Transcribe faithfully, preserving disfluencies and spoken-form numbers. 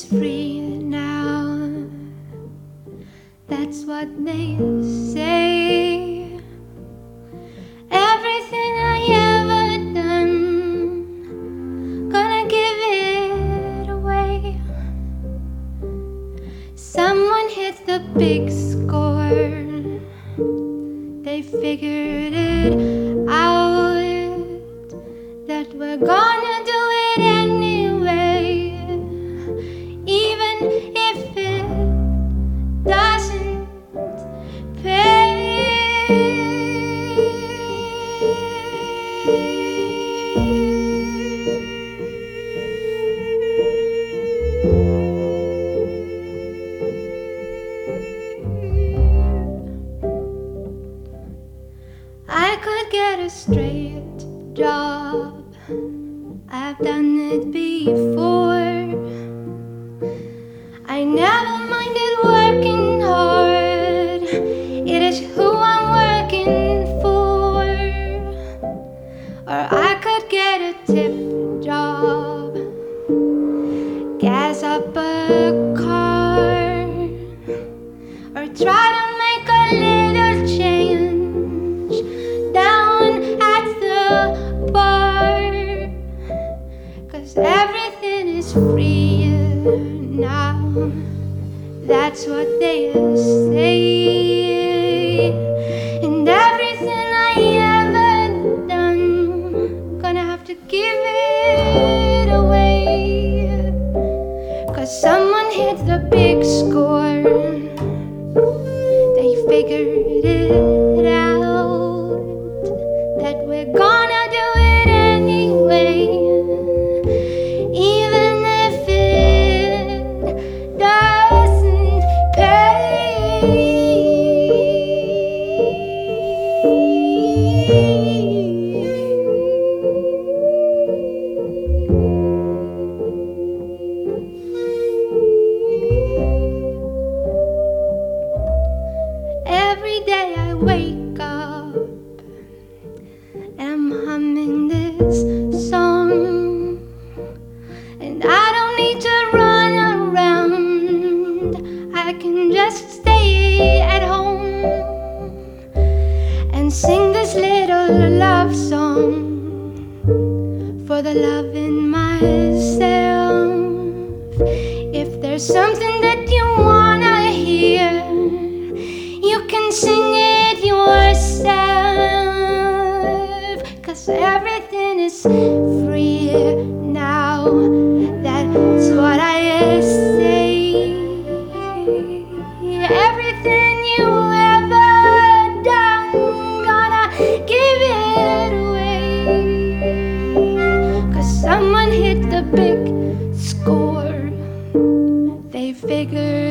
free now. That's what they say. Everything I ever done, gonna give it away. Someone hit the big score. They figured it out, that we're gonna do it anyway, even if it doesn't pay. I could get a straight job, I've done it before. I never minded working hard, it is who I'm working for. Or I could get a tip job, gas up a car, or try to make a little change down at the bar. 'Cause everything is free now, that's what they say. And everything I ever done, gonna have to give it away. 'Cause someone hit the big score. They figured it out, that we're gonna do it anyway, even if it doesn't pay. Every day I wake up and I'm humming this song, and I don't need to run around, I can just stay at home and sing this little love song for the love in myself. If there's something that you wanna hear, you can sing it yourself. 'Cause everything is free now, that's what I say. Everything you ever done, gonna give it away. 'Cause someone hit the big score. They figured